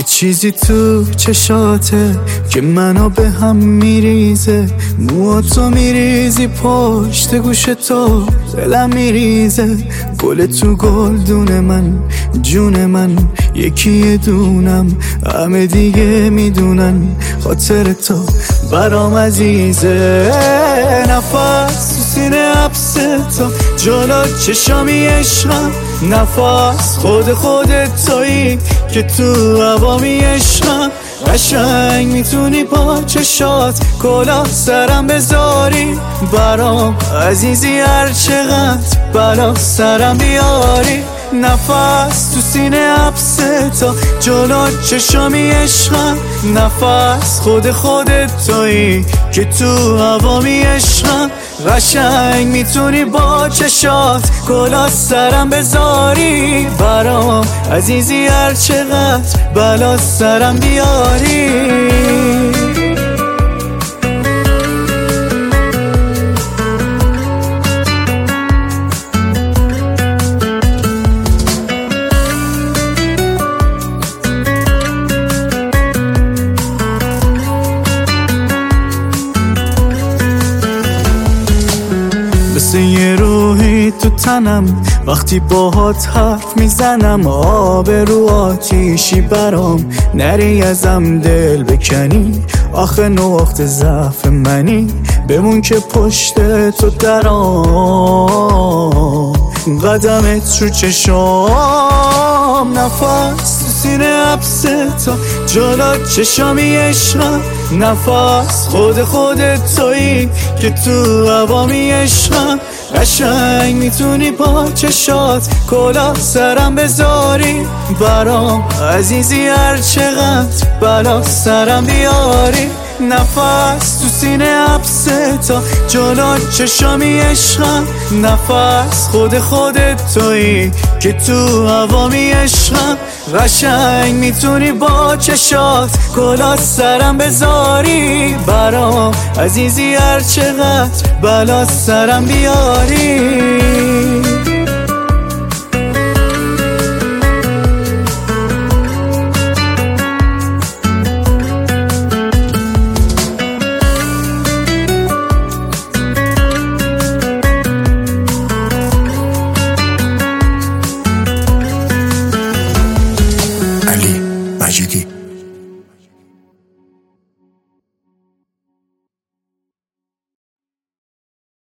چیزی تو چشاته که منو به هم میریزه، موهاتو میریزی پشت گوش تو، دلم میریزه. گل تو گلدون من، جون من یکی دونم، همه دیگه میدونن خاطر تو برام عزیزه. نفس تو سینه حبس تو، جلو چشامی عشقم، نفس خودت تویی که تو هوامی عشقم. قشنگ میتونی با چشات کلاه سرم بذاری، برام عزیزی هر چقدر بلا سرم بیاری. نفس تو سینه حبس تو، جلو چشامی عشقم، نفس خودت تویی که تو هوامی عشقم. قشنگ میتونی با چشات کلاه سرم بذاری، برام عزیزی هر چقدر بلا سرم بیاری. مثل یه روحی تو تنم، وقتی باهات حرف میزنم، آب رو آتیشی برام نری ازم دل بکنی. آخه نقطه ضعف منی، بمون که پشت تو درام، قدمت رو چشام. نفس تو سینه حبس تو، جلو چشامی عشقم، نفس خودت تویی که تو هوامی عشقم. قشنگ میتونی با چشات کلاه سرم بذاری، برام عزیزی هر چقدر بلا سرم بیاری. نفس تو سینه حبس تو، جلو چشامی عشقم، نفس خودت تویی که تو هوامی عشقم. قشنگ میتونی با چشات کلاه سرم بذاری، برام عزیزی هر چقدر بلا سرم بیاری.